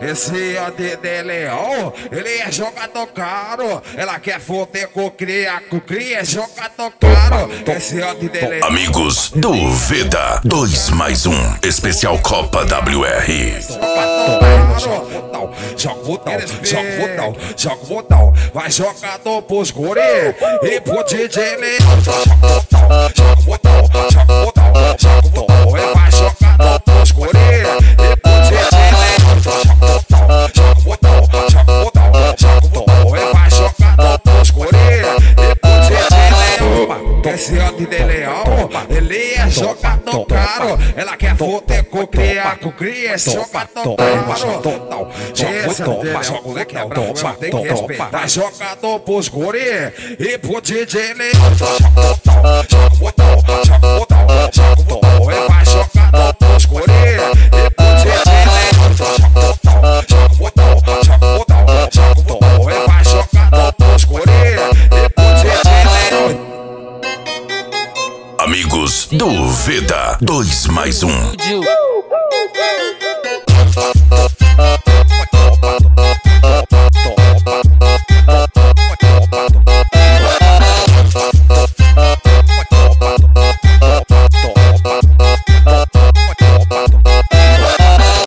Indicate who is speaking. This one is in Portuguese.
Speaker 1: Esse ADD Leão, ele é jogador caro. Ela quer foder com cria é jogador caro. Esse ADD Leão.
Speaker 2: Amigos do Veda 2 mais 1 especial Copa WR.
Speaker 1: Joga o botão, vai jogador pros guri e pro DJ Leão. Joga o botão, vai jogador pros guri e pro DJ Leão. Joga o botão, vai jogador pros guri e pro DJ Leão. Esse ADD Leão, ele é jogador caro. Ela quer foder com cria é jogador caro. Vai jogador pros guri e pro DJ Leão. Joga o botão, vai jogador pros guri e pro DJ Leão. Joga o botão, vai jogador pros guri e pro DJ Leão.
Speaker 2: Amigos do Veda 2 mais 1.